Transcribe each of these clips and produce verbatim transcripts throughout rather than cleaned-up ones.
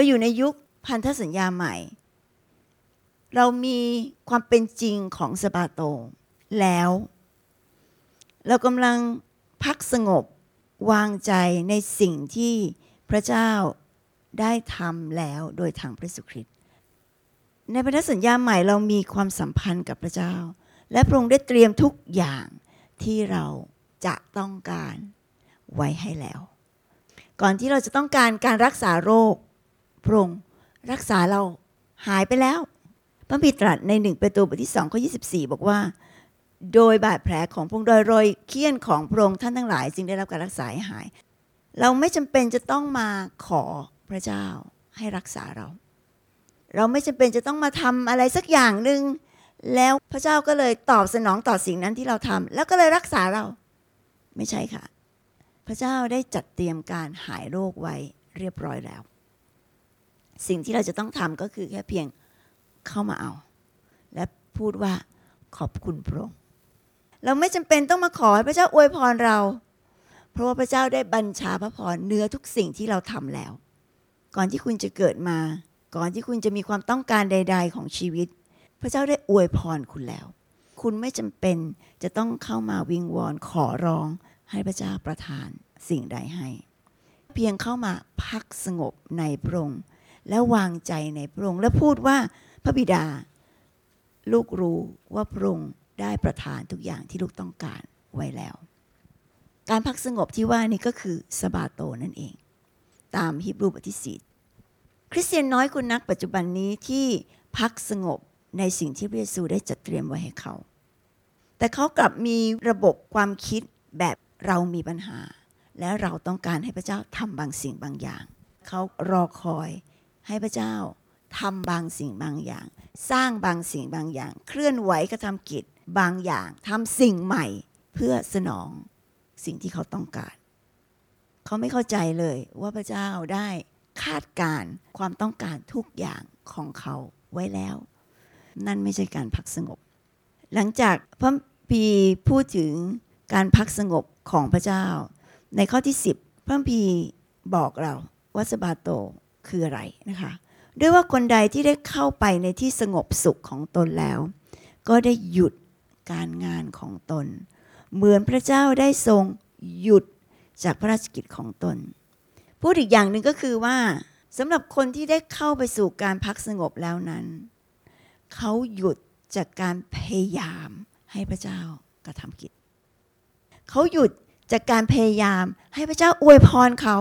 อยู่ในยุคพันธสัญญาใหม่เรามีความเป็นจริงของสบาโตแล้วเรากำลังพักสงบวางใจในสิ่งที่พระเจ้าได้ทำแล้วโดยทางพระเยซูคริสต์ในพันธสัญญาใหม่เรามีความสัมพันธ์กับพระเจ้าและพระองค์ได้เตรียมทุกอย่างที่เราจะต้องการไว้ให้แล้วก่อนที่เราจะต้องการการรักษาโรคพระองค์รักษาเราหายไปแล้วพระบิดาตรัสในหนึ่งเปโตรบทที่สองข้อยี่สิบสี่บอกว่าโดยบาดแผลของพระองค์โดยรอยเฆี่ยนของพระองค์ท่านทั้งหลายจึงได้รับการรักษาให้หายเราไม่จำเป็นจะต้องมาขอพระเจ้าให้รักษาเราเราไม่จำเป็นจะต้องมาทำอะไรสักอย่างนึงแล้วพระเจ้าก็เลยตอบสนองต่อสิ่งนั้นที่เราทำแล้วก็เลยรักษาเราไม่ใช่ค่ะพระเจ้าได้จัดเตรียมการหายโรคไว้เรียบร้อยแล้วสิ่งที่เราจะต้องทำก็คือแค่เพียงเข้ามาเอาและพูดว่าขอบคุณพระองค์เราไม่จำเป็นต้องมาขอให้พระเจ้าอวยพรเราเพราะว่าพระเจ้าได้บัญชาพระพรเหนือทุกสิ่งที่เราทำแล้วก่อนที่คุณจะเกิดมาก่อนที่คุณจะมีความต้องการใดๆของชีวิตพระเจ้าได้อวยพรคุณแล้วคุณไม่จำเป็นจะต้องเข้ามาวิงวอนขอร้องให้พระเจ้าประทานสิ่งใดให้เพียงเข้ามาพักสงบในพระองค์และวางใจในพระองค์และพูดว่าพระบิดาลูกรู้ว่าพระองค์ได้ประทานทุกอย่างที่ลูกต้องการไว้แล้วการพักสงบที่ว่านี้ก็คือสบาโตนั่นเองตามฮีบรูบทที่สี่คริสเตียนน้อยคนนักปัจจุบันนี้ที่พักสงบในสิ่งที่พระเยซูได้จัดเตรียมไว้ให้เขาแต่เขากลับมีระบบความคิดแบบเรามีปัญหาและเราต้องการให้พระเจ้าทำบางสิ่งบางอย่างเขารอคอยให้พระเจ้าทำบางสิ่งบางอย่างสร้างบางสิ่งบางอย่างเคลื่อนไหวกระทำกิจบางอย่างทำสิ่งใหม่เพื่อสนองสิ่งที่เขาต้องการเขาไม่เข้าใจเลยว่าพระเจ้าได้คาดการณ์ความต้องการทุกอย่างของเขาไว้แล้วนั่นไม่ใช่การพักสงบหลังจากพระพีพูดถึงการพักสงบของพระเจ้าในข้อที่สิบพระพีบอกเราว่าสบาโตคืออะไรนะคะด้วยว่าคนใดที่ได้เข้าไปในที่สงบสุขของตนแล้วก็ได้หยุดการงานของตนเหมือนพระเจ้าได้ทรงหยุดจากพระราชกิจของตนพูดอีกอย่างหนึ่งก็คือว่าสำหรับคนที่ได้เข้าไปสู่การพักสงบแล้วนั้นเขาหยุดจากการพยายามให้พระเจ้ากระทำกิจเขาหยุดจากการพยายามให้พระเจ้าอวยพรเขา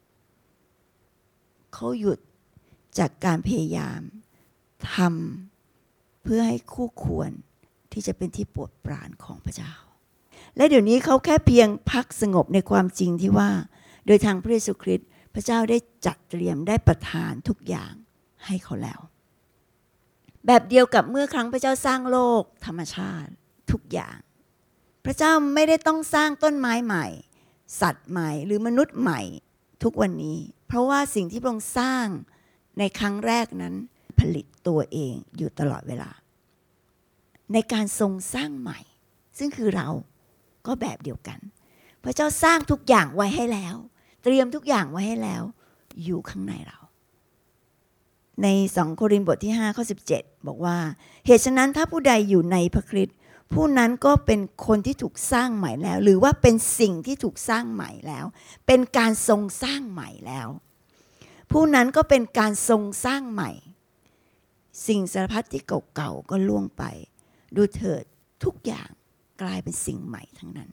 เขาหยุดจากการพยายามทำเพื่อให้คู่ควรที่จะเป็นที่โปรดปรานของพระเจ้าและเดี๋ยวนี้เขาแค่เพียงพักสงบในความจริงที่ว่าโดยทางพระเยซูคริสต์พระเจ้าได้จัดเตรียมได้ประทานทุกอย่างให้เขาแล้วแบบเดียวกับเมื่อครั้งพระเจ้าสร้างโลกธรรมชาติทุกอย่างพระเจ้าไม่ได้ต้องสร้างต้นไม้ใหม่สัตว์ใหม่หรือมนุษย์ใหม่ทุกวันนี้เพราะว่าสิ่งที่พระองค์สร้างในครั้งแรกนั้นผลิตตัวเองอยู่ตลอดเวลาในการทรงสร้างใหม่ซึ่งคือเราก็แบบเดียวกันพระเจ้าสร้างทุกอย่างไว้ให้แล้วเตรียมทุกอย่างไว้ให้แล้วอยู่ข้างในเราในสองโครินธ์บทที่ห้าข้อสิบเจ็ดบอกว่าเหตุฉะนั้นถ้าผู้ใดอยู่ในพระคริสต์ผู้นั้นก็เป็นคนที่ถูกสร้างใหม่แล้วหรือว่าเป็นสิ่งที่ถูกสร้างใหม่แล้วเป็นการทรงสร้างใหม่แล้วผู้นั้นก็เป็นการทรงสร้างใหม่สิ่งสารพัดที่เก่าๆก็ล่วงไปดูเถิดทุกอย่างกลายเป็นสิ่งใหม่ทั้งนั้น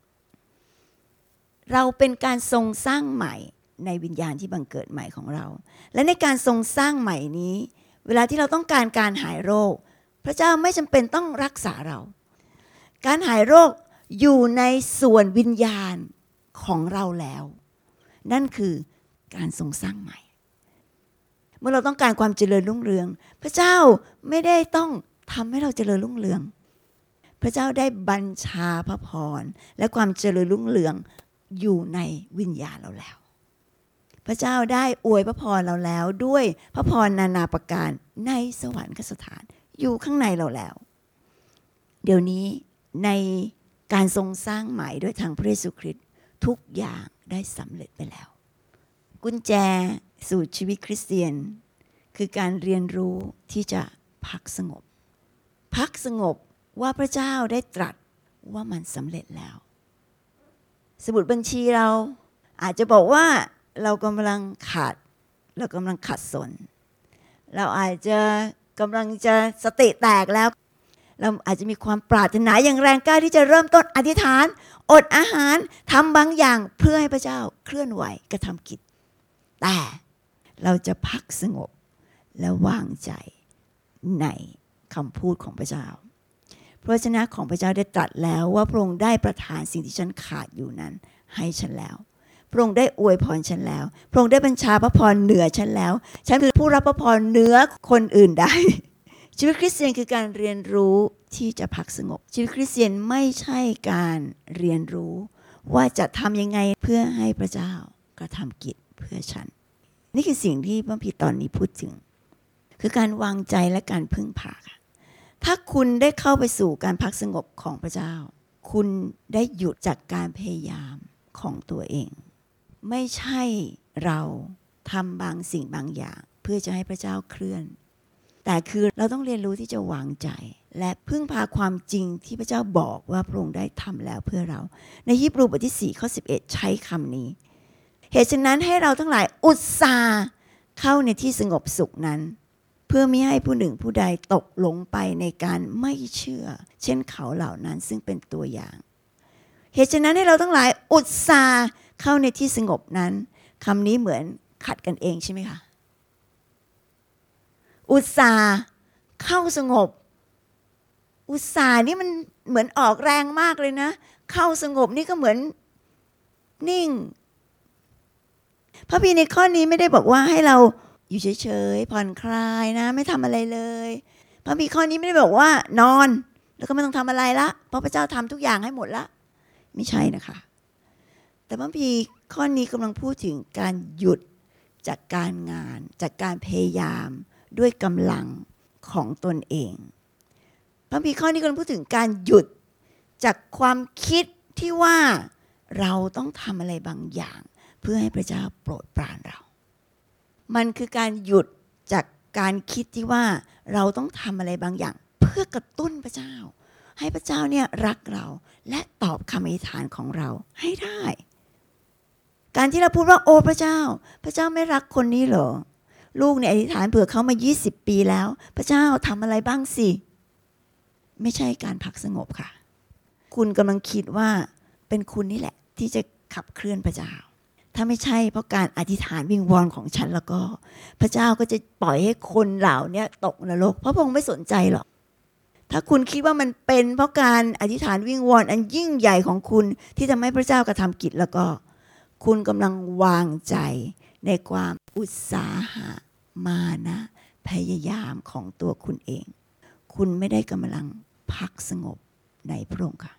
เราเป็นการทรงสร้างใหม่ในวิญญาณที่บังเกิดใหม่ของเราและในการทรงสร้างใหม่นี้เวลาที่เราต้องการการหายโรคพระเจ้าไม่จำเป็นต้องรักษาเราการหายโรคอยู่ในส่วนวิญญาณของเราแล้วนั่นคือการทรงสร้างใหม่เมื่อเราต้องการความเจริญรุ่งเรืองพระเจ้าไม่ได้ต้องทำให้เราเจริญรุ่งเรืองพระเจ้าได้บัญชาพระพรและความเจริญรุ่งเรืองอยู่ในวิญญาณเราแล้วพระเจ้าได้อวยพระพรเราแล้วด้วยพระพรนานาประการในสวรรคสถานอยู่ข้างในเราแล้วเดี๋ยวนี้ในการทรงสร้างใหม่ด้วยทางพระเยซูคริสต์ทุกอย่างได้สำเร็จไปแล้วกุญแจสู่ชีวิตคริสเตียนคือการเรียนรู้ที่จะพักสงบพักสงบว่าพระเจ้าได้ตรัสว่ามันสำเร็จแล้วสมุดบัญชีเราอาจจะบอกว่าเรากำลังขาดเรากำลังขัดสนเราอาจจะกำลังจะสติแตกแล้วเราอาจจะมีความปรารถนาอย่างแรงกล้าที่จะเริ่มต้นอธิษฐานอดอาหารทำบางอย่างเพื่อให้พระเจ้าเคลื่อนไหวกระทำกิจแต่เราจะพักสงบและวางใจในคำพูดของพระเจ้าพระวจนะของพระเจ้าได้ตรัสแล้วว่าพระองค์ได้ประทานสิ่งที่ฉันขาดอยู่นั้นให้ฉันแล้วพระองค์ได้อวยพรฉันแล้วพระองค์ได้บัญชาพระพรเหนือฉันแล้วฉันคือผู้รับพระพรเหนือคนอื่นได้ชีวิตคริสเตียนคือการเรียนรู้ที่จะพักสงบชีวิตคริสเตียนไม่ใช่การเรียนรู้ว่าจะทำยังไงเพื่อให้พระเจ้ากระทำกิจเพื่อฉันนี่คือสิ่งที่พระพีตอนนี้พูดถึงคือการวางใจและการพึ่งพาค่ะถ้าคุณได้เข้าไปสู่การพักสงบของพระเจ้าคุณได้หยุดจากการพยายามของตัวเองไม่ใช่เราทำบางสิ่งบางอย่างเพื่อจะให้พระเจ้าเคลื่อนแต่คือเราต้องเรียนรู้ที่จะวางใจและพึ่งพาความจริงที่พระเจ้าบอกว่าพระองค์ได้ทำแล้วเพื่อเราในฮีบรูบทที่สี่ข้อสิบเอ็ดใช้คำนี้เหตุฉะนั้นให้เราทั้งหลายอุตส่าห์เข้าในที่สงบสุขนั้นเพื่อไม่ให้ผู้หนึ่งผู้ใดตกหลงไปในการไม่เชื่อเช่นเขาเหล่านั้นซึ่งเป็นตัวอย่างเหตุฉะนั้นให้เราทั้งหลายอุตส่าห์เข้าในที่สงบนั้นคำนี้เหมือนขัดกันเองใช่ไหมคะอุตส่าห์เข้าสงบอุตส่าห์นี่มันเหมือนออกแรงมากเลยนะเข้าสงบนี่ก็เหมือนนิ่งพระพีในข้อนี้ไม่ได้บอกว่าให้เราอยู่เฉยๆผ่อนคลายนะไม่ทำอะไรเลยพระพีข้อนี้ไม่ได้บอกว่านอนแล้วก็ไม่ต้องทำอะไรละเพราะพระเจ้าทำทุกอย่างให้หมดละไม่ใช่นะคะแต่พระพีข้อนี้กำลังพูดถึงการหยุดจากการงานจากการพยายามด้วยกำลังของตนเองพระพีข้อนี้กำลังพูดถึงการหยุดจากความคิดที่ว่าเราต้องทำอะไรบางอย่างเพื่อให้พระเจ้าโปรดปรานเรามันคือการหยุดจากการคิดที่ว่าเราต้องทำอะไรบางอย่างเพื่อกระตุ้นพระเจ้าให้พระเจ้าเนี่ยรักเราและตอบคำอธิษฐานของเราให้ได้การที่เราพูดว่าโอ้พระเจ้าพระเจ้าไม่รักคนนี้เหรอลูกเนี่ยอธิษฐานเผื่อเขามายี่สิบปีแล้วพระเจ้าทำอะไรบ้างสิไม่ใช่การพักสงบค่ะคุณกำลังคิดว่าเป็นคุณนี่แหละที่จะขับเคลื่อนพระเจ้าถ้าไม่ใช่เพราะการอธิษฐานวิงวอนของฉันแล้วก็พระเจ้าก็จะปล่อยให้คนเหล่านี้ตกนรกเพราะพระองค์ไม่สนใจหรอกถ้าคุณคิดว่ามันเป็นเพราะการอธิษฐานวิงวอนอันยิ่งใหญ่ของคุณที่ทำให้พระเจ้ากระทำกิจแล้วก็คุณกำลังวางใจในความอุตสาหะมานะพยายามของตัวคุณเองคุณไม่ได้กำลังพักสงบในพระองค์ค่ะ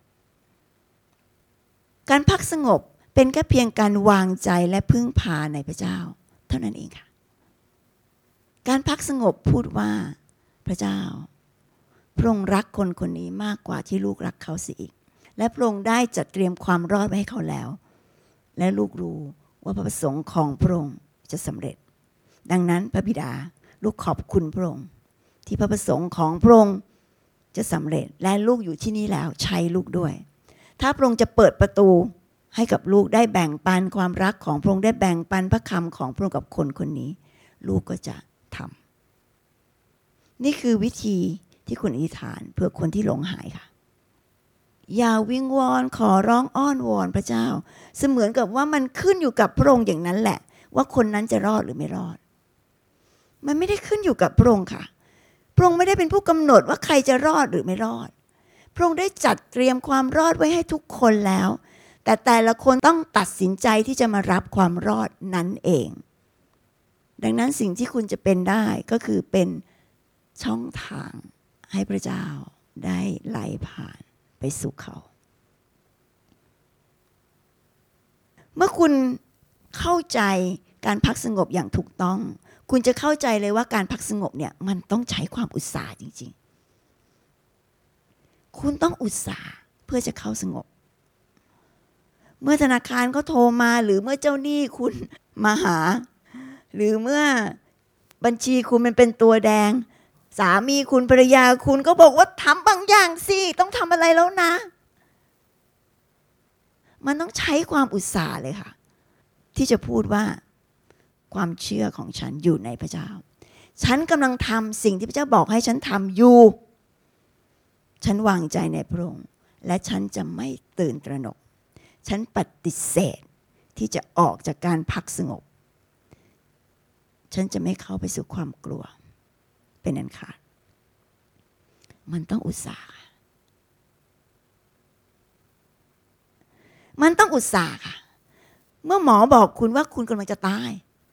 การพักสงบเป็นแค่เพียงการวางใจและพึ่งพาในพระเจ้าเท่านั้นเองค่ะการพักสงบพูดว่าพระเจ้าพระองค์รักคนคนนี้มากกว่าที่ลูกรักเขาเสียอีกและพระองค์ได้จัดเตรียมความรอดไว้ให้เขาแล้วและลูกรู้ว่าพระประสงค์ของพระองค์จะสำเร็จดังนั้นพระบิดาลูกขอบคุณพระองค์ที่พระประสงค์ของพระองค์จะสำเร็จและลูกอยู่ที่นี่แล้วใช้ลูกด้วยถ้าพระองค์จะเปิดประตูให้กับลูกได้แบ่งปันความรักของพระองค์ได้แบ่งปันพระคำของพระองค์กับคนคนนี้ลูกก็จะทำนี่คือวิธีที่คุณอธิษฐานเพื่อคนที่หลงหายค่ะอย่าวิงวอนขอร้องอ้อนวอนพระเจ้าเสมือนกับว่ามันขึ้นอยู่กับพระองค์อย่างนั้นแหละว่าคนนั้นจะรอดหรือไม่รอดมันไม่ได้ขึ้นอยู่กับพระองค์ค่ะพระองค์ไม่ได้เป็นผู้กำหนดว่าใครจะรอดหรือไม่รอดพระองค์ได้จัดเตรียมความรอดไว้ให้ทุกคนแล้วแต่แต่ละคนต้องตัดสินใจที่จะมารับความรอดนั้นเองดังนั้นสิ่งที่คุณจะเป็นได้ก็คือเป็นช่องทางให้พระเจ้าได้ไหลผ่านไปสู่เขาเมื่อคุณเข้าใจการพักสงบอย่างถูกต้องคุณจะเข้าใจเลยว่าการพักสงบเนี่ยมันต้องใช้ความอุตสาห์จริงๆคุณต้องอุตสาห์เพื่อจะเข้าสงบเมื่อธนาคารเขาโทรมาหรือเมื่อเจ้าหนี้คุณมาหาหรือเมื่อบัญชีคุณมันเป็นตัวแดงสามีคุณภรรยาคุณก็บอกว่าทำบางอย่างสิต้องทำอะไรแล้วนะมันต้องใช้ความอุตสาห์เลยค่ะที่จะพูดว่าความเชื่อของฉันอยู่ในพระเจ้าฉันกำลังทำสิ่งที่พระเจ้าบอกให้ฉันทำอยู่ฉันวางใจในพระองค์และฉันจะไม่ตื่นตระหนกฉันปฏิเสธที่จะออกจากการพักสงบฉันจะไม่เข้าไปสู่ความกลัวเป็นอันขาดมันต้องอุตสาห์มันต้องอุตสาห์ค่ะเมื่อหมอบอกคุณว่าคุณกำลังจะตาย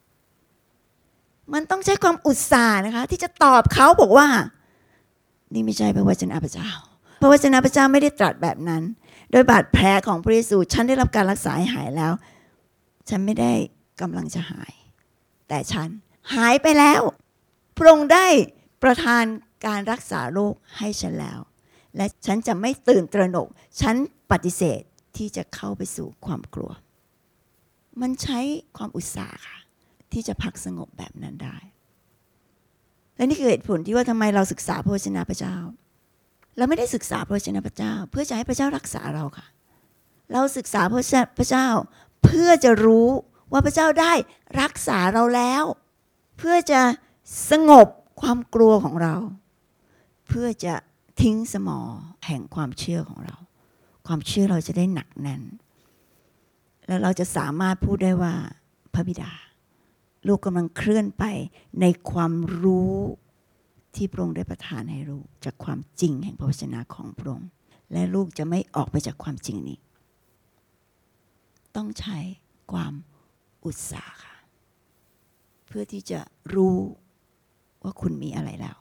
มันต้องใช้ความอุตสาห์นะคะที่จะตอบเขาบอกว่านี่ไม่ใช่พระวจนะพระเจ้าพระวจนะพระเจ้าไม่ได้ตรัสแบบนั้นโดยบาดแผลของพระเยซูฉันได้รับการรักษาให้หายแล้วฉันไม่ได้กำลังจะหายแต่ฉันหายไปแล้วพระองค์ได้ประทานการรักษาโรคให้ฉันแล้วและฉันจะไม่ตื่นตระหนกฉันปฏิเสธที่จะเข้าไปสู่ความกลัวมันใช้ความอุตสาห์ค่ะที่จะพักสงบแบบนั้นได้และนี่คือเหตุผลที่ว่าทำไมเราศึกษาพระวจนะพระเจ้าเราไม่ได้ศึกษาพระวจนะพระเจ้าเพื่อจะให้พระเจ้ารักษาเราค่ะเราศึกษาพระวจนะพระเจ้าเพื่อจะรู้ว่าพระเจ้าได้รักษาเราแล้วเพื่อจะสงบความกลัวของเราเพื่อจะทิ้งสมอแห่งความเชื่อของเราความเชื่อเราจะได้หนักแน่นแล้วเราจะสามารถพูดได้ว่าพระบิดาลูกกำลังเคลื่อนไปในความรู้ที่พระองค์ได้ประทานให้ลูกจากความจริงแห่งพระวจนะของพระองค์และลูกจะไม่ออกไปจากความจริงนี้ต้องใช้ความอุตสาห์ค่ะเพื่อที่จะรู้ว่าคุณมีอะไรแล้ว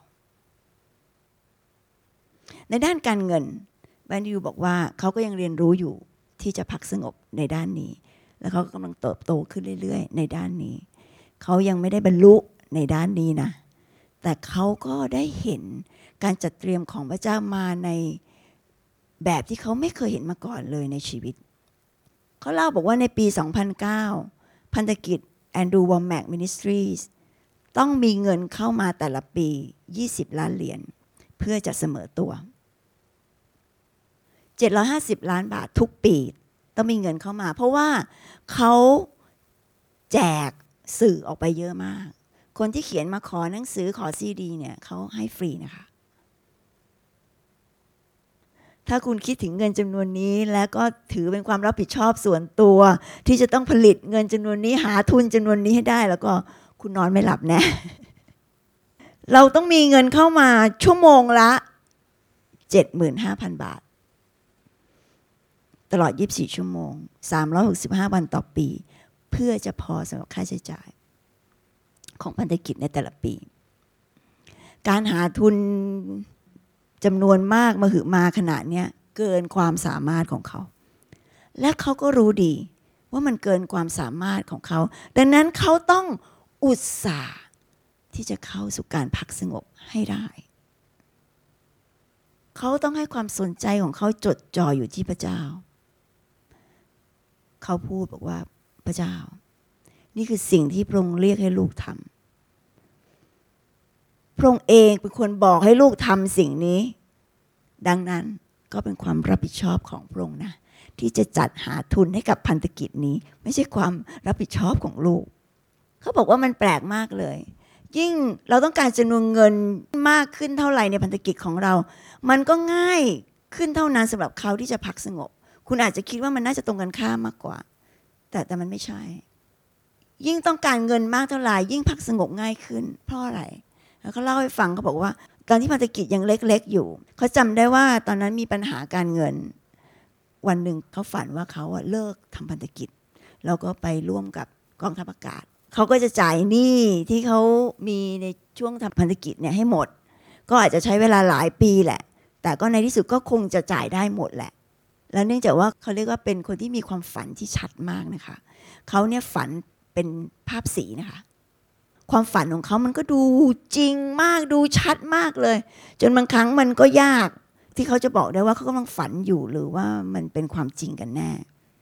ในด้านการเงินแบรนดิวบอกว่าเขาก็ยังเรียนรู้อยู่ที่จะพักสงบในด้านนี้แล้วเขากำลังเติบโตขึ้นเรื่อยๆในด้านนี้เขายังไม่ได้บรรลุในด้านนี้นะแต่เขาก็ได้เห็นการจัดเตรียมของพระเจ้ามาในแบบที่เขาไม่เคยเห็นมาก่อนเลยในชีวิตเขาเล่าบอกว่าในปี สองพันเก้า พันธกิจ Andrew Wommack Ministries ต้องมีเงินเข้ามาแต่ละปียี่สิบล้านเหรียญเพื่อจะเสมอตัวเจ็ดร้อยห้าสิบล้านบาททุกปีต้องมีเงินเข้ามาเพราะว่าเขาแจกสื่อออกไปเยอะมากคนที่เขียนมาขอหนังสือขอซีดีเนี่ยเขาให้ฟรีนะคะถ้าคุณคิดถึงเงินจำนวนนี้แล้วก็ถือเป็นความรับผิดชอบส่วนตัวที่จะต้องผลิตเงินจำนวนนี้หาทุนจำนวนนี้ให้ได้แล้วก็คุณนอนไม่หลับแน่ เราต้องมีเงินเข้ามาชั่วโมงละ เจ็ดหมื่นห้าพัน บาทตลอดยี่สิบสี่ชั่วโมงสามร้อยหกสิบห้าวันต่อปีเพื่อจะพอสำหรับค่าใช้จ่ายของพันธกิจในแต่ละปีการหาทุนจำนวนมากมหึมาขนาดนี้เกินความสามารถของเขาและเขาก็รู้ดีว่ามันเกินความสามารถของเขาดังนั้นเขาต้องอุตส่าห์ที่จะเข้าสู่การพักสงบให้ได้เขาต้องให้ความสนใจของเขาจดจ่ออยู่ที่พระเจ้าเขาพูดบอกว่าพระเจ้านี่คือสิ่งที่พระองค์เรียกให้ลูกทำพระองค์เองเป็นคนบอกให้ลูกทำสิ่งนี้ดังนั้นก็เป็นความรับผิดชอบของพระองค์นะที่จะจัดหาทุนให้กับพันธกิจนี้ไม่ใช่ความรับผิดชอบของลูกเขาบอกว่ามันแปลกมากเลยยิ่งเราต้องการจำนวนเงินมากขึ้นเท่าไหร่ในพันธกิจของเรามันก็ง่ายขึ้นเท่านั้นสำหรับเขาที่จะพักสงบคุณอาจจะคิดว่ามันน่าจะตรงกันข้ามมากกว่าแต่แต่มันไม่ใช่ยิ่งต้องการเงินมากเท่าไหร่ยิ่งพักสงบง่ายขึ้นเพราะอะไรแล้วเขาเล่าให้ฟังเขาบอกว่าตอนที่พันธกิจยังเล็กๆอยู่เขาจำได้ว่าตอนนั้นมีปัญหาการเงินวันหนึ่งเขาฝันว่าเขาเลิกทำพันธกิจแล้วก็ไปร่วมกับกองทัพอากาศเขาก็จะจ่ายหนี้ที่เขามีในช่วงทำพันธกิจเนี่ยให้หมดก็อาจจะใช้เวลาหลายปีแหละแต่ก็ในที่สุดก็คงจะจ่ายได้หมดแหละแล้วเนื่องจากว่าเขาเรียกว่าเป็นคนที่มีความฝันที่ชัดมากนะคะเขาเนี่ยฝันเป็นภาพสีนะคะความฝันของเขามันก็ดูจริงมากดูชัดมากเลยจนบางครั้งมันก็ยากที่เขาจะบอกได้ว่าเขากำลังฝันอยู่หรือว่ามันเป็นความจริงกันแน่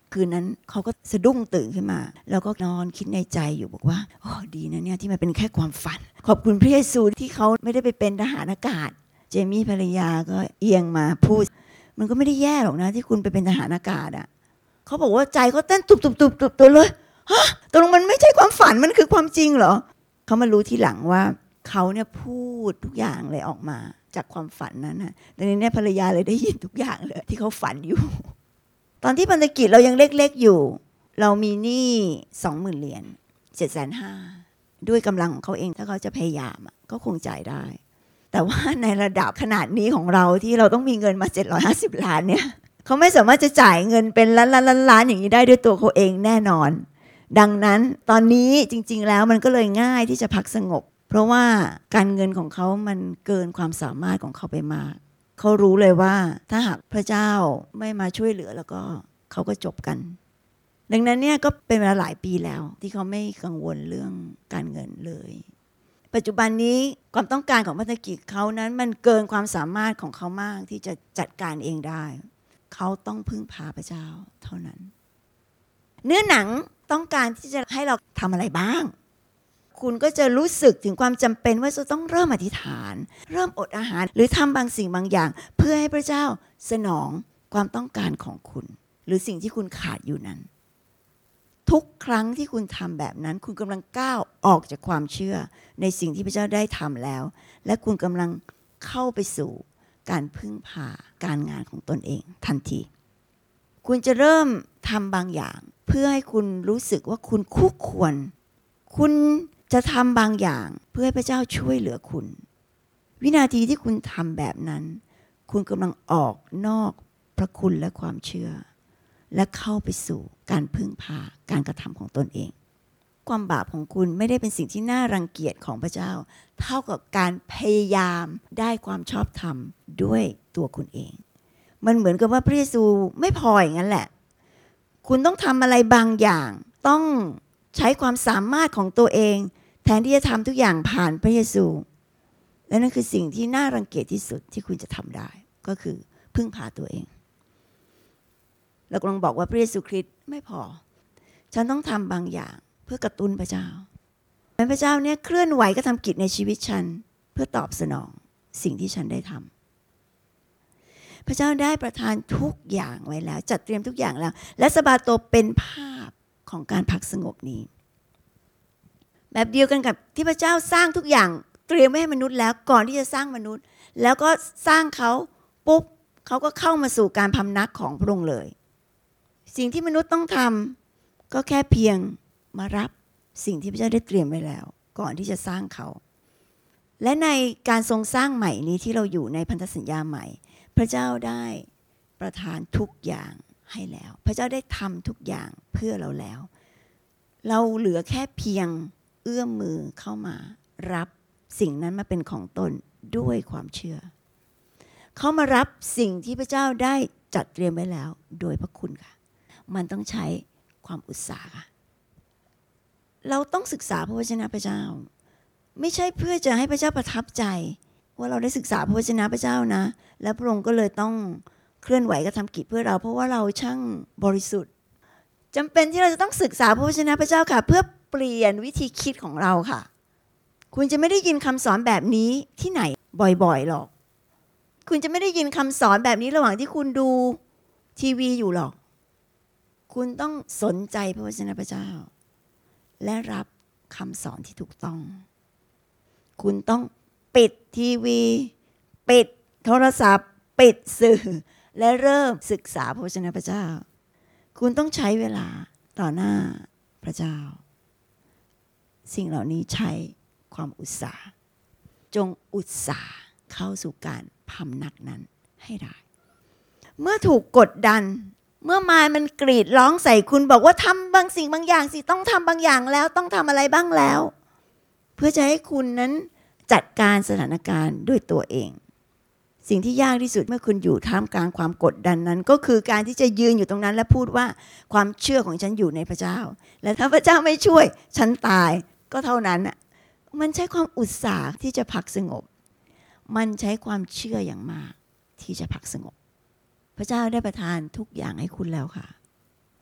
คืนนั้นเขาก็สะดุ้งตื่นขึ้นมาแล้วก็นอนคิดในใจอยู่บอกว่าโอ้ดีนะเนี่ยที่มันเป็นแค่ความฝันขอบคุณพระเยซูที่เขาไม่ได้ไปเป็นทหารอากาศเจมี่ภรรยาก็เอียงมาพูดมันก็ไม่ได้แย่หรอกนะที่คุณไปเป็นทหารอากาศอ่ะเขาบอกว่าใจเขาเต้นตุบตุบตุบตุบตัวเลยฮะตกลงมันไม่ใช่ความฝันมันคือความจริงเหรอเขามารู้ทีหลังว่าเขาเนี่ยพูดทุกอย่างเลยออกมาจากความฝันนั้นนะดังนั้นเนี่ยภรรยาเลยได้ยินทุกอย่างเลยที่เขาฝันอยู่ตอนที่พันธกิจเรายังเล็กๆอยู่เรามีหนี้สองหมื่นเหรียญเจ็ดแสนห้าด้วยกำลังของเขาเองถ้าเขาจะพยายามก็คงจ่ายได้แต่ว่าในระดับขนาดนี้ของเราที่เราต้องมีเงินมาเจ็ดร้อยห้าสิบล้านเนี่ยเขาไม่สามารถจะจ่ายเงินเป็นล้านล้านล้านอย่างนี้ได้ด้วยตัวเขาเองแน่นอนดังนั้นตอนนี้จริงๆแล้วมันก็เลยง่ายที่จะพักสงบเพราะว่าการเงินของเขามันเกินความสามารถของเขาไปมากเขารู้เลยว่าถ้าหากพระเจ้าไม่มาช่วยเหลือแล้วก็เขาก็จบกันดังนั้นเนี่ยก็เป็นเวลาหลายปีแล้วที่เขาไม่กังวลเรื่องการเงินเลยปัจจุบันนี้ความต้องการของพันธกิจเขานั้นมันเกินความสามารถของเขามากที่จะจัดการเองได้เขาต้องพึ่งพาพระเจ้าเท่านั้นเนื้อหนังต้องการที่จะให้เราทำอะไรบ้างคุณก็จะรู้สึกถึงความจำเป็นว่าจะต้องเริ่มอธิษฐานเริ่มอดอาหารหรือทำบางสิ่งบางอย่างเพื่อให้พระเจ้าสนองความต้องการของคุณหรือสิ่งที่คุณขาดอยู่นั้นทุกครั้งที่คุณทำแบบนั้นคุณกำลังก้าวออกจากความเชื่อในสิ่งที่พระเจ้าได้ทำแล้วและคุณกำลังเข้าไปสู่การพึ่งพาการงานของตนเองทันทีคุณจะเริ่มทำบางอย่างเพื่อให้คุณรู้สึกว่าคุณคู่ควรคุณจะทำบางอย่างเพื่อให้พระเจ้าช่วยเหลือคุณวินาทีที่คุณทำแบบนั้นคุณกำลังออกนอกพระคุณและความเชื่อและเข้าไปสู่การพึ่งพาการกระทำของตนเองความบาปของคุณไม่ได้เป็นสิ่งที่น่ารังเกียจของพระเจ้าเท่ากับการพยายามได้ความชอบธรรมด้วยตัวคุณเองมันเหมือนกับว่าพระเยซูไม่พออย่างนั้นแหละคุณต้องทำอะไรบางอย่างต้องใช้ความสามารถของตัวเองแทนที่จะทำทุกอย่างผ่านพระเยซูและนั่นคือสิ่งที่น่ารังเกียจที่สุดที่คุณจะทำได้ก็คือพึ่งพาตัวเองเรากำลังบอกว่าพระเยซูคริสต์ไม่พอฉันต้องทำบางอย่างเพื่อกระตุ้นพระเจ้าพระเจ้าเนี่ยเคลื่อนไหวกระทำกิจในชีวิตฉันเพื่อตอบสนองสิ่งที่ฉันได้ทำพระเจ้าได้ประทานทุกอย่างไว้แล้วจัดเตรียมทุกอย่างแล้วและสะบาโตเป็นภาพของการพักสงบนี้แบบเดียวกันกับที่พระเจ้าสร้างทุกอย่างเตรียมไว้ให้มนุษย์แล้วก่อนที่จะสร้างมนุษย์แล้วก็สร้างเขาปุ๊บเขาก็เข้ามาสู่การพำนักของพระองค์เลยสิ่งที่มนุษย์ต้องทำก็แค่เพียงมารับสิ่งที่พระเจ้าได้เตรียมไว้แล้วก่อนที่จะสร้างเขาและในการทรงสร้างใหม่นี้ที่เราอยู่ในพันธสัญญาใหม่พระเจ้าได้ประทานทุกอย่างให้แล้วพระเจ้าได้ทำทุกอย่างเพื่อเราแล้วเราเหลือแค่เพียงเอื้อมมือเข้ามารับสิ่งนั้นมาเป็นของตนด้วยความเชื่อเขามารับสิ่งที่พระเจ้าได้จัดเตรียมไว้แล้วโดยพระคุณค่ะมันต้องใช้ความอุตสาหะเราต้องศึกษาพระวจนะพระเจ้าไม่ใช่เพื่อจะให้พระเจ้าประทับใจว่าเราได้ศึกษาพระวจนะพระเจ้านะและพระองค์ก็เลยต้องเคลื่อนไหวกระทำกิจเพื่อเราเพราะว่าเราช่างบริสุทธิ์จำเป็นที่เราจะต้องศึกษาพระวจนะพระเจ้าค่ะเพื่อเปลี่ยนวิธีคิดของเราค่ะคุณจะไม่ได้ยินคำสอนแบบนี้ที่ไหนบ่อยๆหรอกคุณจะไม่ได้ยินคำสอนแบบนี้ระหว่างที่คุณดูทีวีอยู่หรอกคุณต้องสนใจพระวจนะพระเจ้าและรับคำสอนที่ถูกต้องคุณต้องปิดทีวีปิดโทรศัพท์ปิดสื่อและเริ่มศึกษาพระวจนะพระเจ้าคุณต้องใช้เวลาต่อหน้าพระเจ้าสิ่งเหล่านี้ใช้ความอุตสาหะจงอุตสาหะเข้าสู่การพำนักนั้นให้ได้เมื่อถูกกดดันเมื่อมารมันกรีดร้องใส่คุณบอกว่าทำบางสิ่งบางอย่างสิต้องทำบางอย่างแล้วต้องทำอะไรบ้างแล้วเพื่อจะให้คุณนั้นจัดการสถานการณ์ด้วยตัวเองสิ่งที่ยากที่สุดเมื่อคุณอยู่ท่ามกลางความกดดันนั้นก็คือการที่จะยืนอยู่ตรงนั้นและพูดว่าความเชื่อของฉันอยู่ในพระเจ้าและถ้าพระเจ้าไม่ช่วยฉันตายก็เท่านั้นน่ะมันใช้ความอุตสาหะที่จะพักสงบมันใช้ความเชื่ออย่างมากที่จะพักสงบพระเจ้าได้ประทานทุกอย่างให้คุณแล้วค่ะ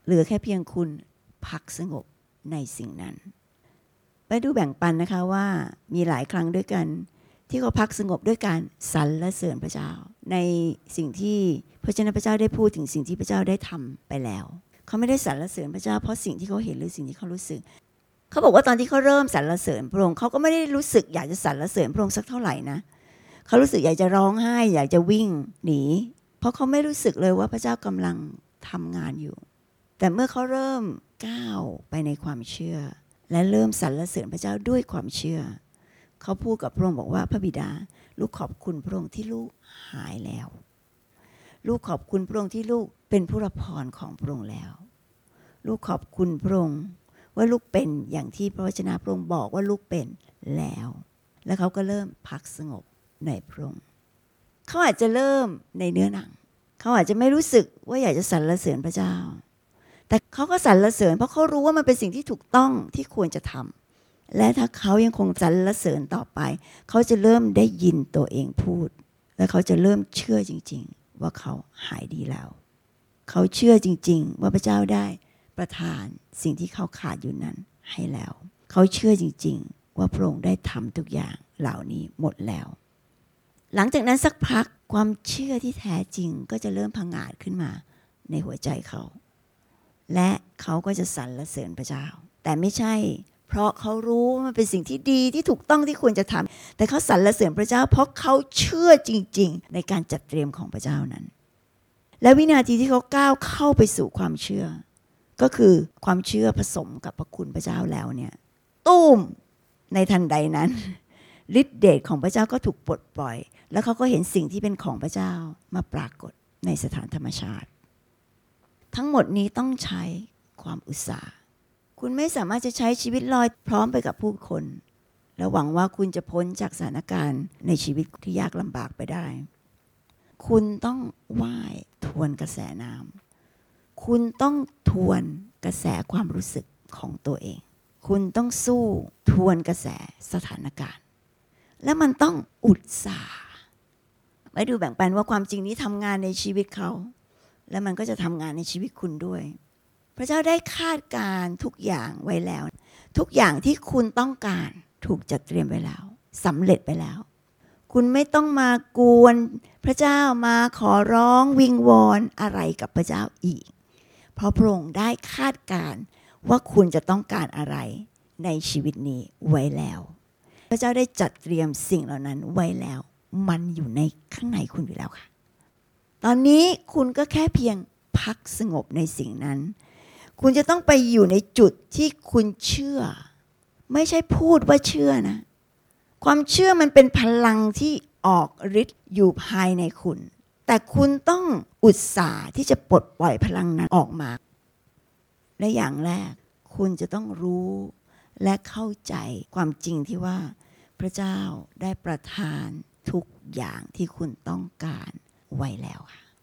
เหลือแค่เพียงคุณพักสงบในสิ่งนั้นไปดูแบ่งปันนะคะว่ามีหลายครั้งด้วยกันที่เขาพักสงบด้วยการสรรเสริญพระเจ้าในสิ่งที่พระเจ้าพระเจ้าได้พูดถึงสิ่งที่พระเจ้าได้ทำไปแล้วเขาไม่ได้สรรเสริญพระเจ้าเพราะสิ่งที่เขาเห็นหรือสิ่งที่เขารู้สึกเขาบอกว่าตอนที่เขาเริ่มสรรเสริญพระองค์เขาก็ไม่ได้รู้สึกอยากจะสรรเสริญพระองค์สักเท่าไหร่นะเขารู้สึกอยากจะร้องไห้อยากจะวิ่งหนีเพราะเขาไม่รู้สึกเลยว่าพระเจ้ากำลังทำงานอยู่แต่เมื่อเขาเริ่มก้าวไปในความเชื่อและเริ่มสรรเสริญพระเจ้าด้วยความเชื่อเขาพูดกับพระองค์บอกว่าพระบิดาลูกขอบคุณพระองค์ที่ลูกหายแล้วลูกขอบคุณพระองค์ที่ลูกเป็นผู้รับพรของพระองค์แล้วลูกขอบคุณพระองค์ว่าลูกเป็นอย่างที่พระวจนะพระองค์บอกว่าลูกเป็นแล้วแล้วเขาก็เริ่มพักสงบในพระองค์เขาอาจจะเริ่มในเนื้อหนังเขาอาจจะไม่รู้สึกว่าอยากจะสรรเสริญพระเจ้าแต่เขาก็สรรเสริญเพราะเขารู้ว่ามันเป็นสิ่งที่ถูกต้องที่ควรจะทำและถ้าเขายังคงสรรเสริญต่อไปเขาจะเริ่มได้ยินตัวเองพูดและเขาจะเริ่มเชื่อจริงๆว่าเขาหายดีแล้วเขาเชื่อจริงๆว่าพระเจ้าได้ประทานสิ่งที่เขาขาดอยู่นั้นให้แล้วเขาเชื่อจริงๆว่าพระองค์ได้ทำทุกอย่างเหล่านี้หมดแล้วหลังจากนั้นสักพักความเชื่อที่แท้จริงก็จะเริ่มผงาดขึ้นมาในหัวใจเขาและเขาก็จะสรรเสริญพระเจ้าแต่ไม่ใช่เพราะเขารู้ว่ามันเป็นสิ่งที่ดีที่ถูกต้องที่ควรจะทำแต่เขาสรรเสริญพระเจ้าเพราะเขาเชื่อจริงๆในการจัดเตรียมของพระเจ้านั้นและวินาทีที่เขาก้าวเข้าไปสู่ความเชื่อก็คือความเชื่อผสมกับพระคุณพระเจ้าแล้วเนี่ยตุ้มในทันใดนั้นฤทธิเดชของพระเจ้าก็ถูกปลดปล่อยแล้วเขาก็เห็นสิ่งที่เป็นของพระเจ้ามาปรากฏในสถานธรรมชาติทั้งหมดนี้ต้องใช้ความอุตสาห์คุณไม่สามารถจะใช้ชีวิตลอยพร้อมไปกับผู้คนและหวังว่าคุณจะพ้นจากสถานการณ์ในชีวิตที่ยากลำบากไปได้คุณต้องว่ายทวนกระแสน้ำคุณต้องทวนกระแสความรู้สึกของตัวเองคุณต้องสู้ทวนกระแสสถานการณ์และมันต้องอุตสาห์ไปดูแบ่งปันว่าความจริงนี้ทำงานในชีวิตเขาและมันก็จะทำงานในชีวิตคุณด้วยพระเจ้าได้คาดการทุกอย่างไว้แล้วทุกอย่างที่คุณต้องการถูกจัดเตรียมไว้แล้วสำเร็จไปแล้วคุณไม่ต้องมากวนพระเจ้ามาขอร้องวิงวอนอะไรกับพระเจ้าอีกเพราะพระองค์ได้คาดการว่าคุณจะต้องการอะไรในชีวิตนี้ไว้แล้วพระเจ้าได้จัดเตรียมสิ่งเหล่านั้นไว้แล้วมันอยู่ในข้างในคุณอยู่แล้วค่ะตอนนี้คุณก็แค่เพียงพักสงบในสิ่งนั้นคุณจะต้องไปอยู่ในจุดที่คุณเชื่อไม่ใช่พูดว่าเชื่อนะความเชื่อมันเป็นพลังที่ออกฤทธิ์อยู่ภายในคุณแต่คุณต้องอุตส่าห์ที่จะปลดปล่อยพลังนั้นออกมาและอย่างแรกคุณจะต้องรู้และเข้าใจความจริงที่ว่าพระเจ้าได้ประทานทุกอย่างที่คุณต้องการไว้แล้วค่ะ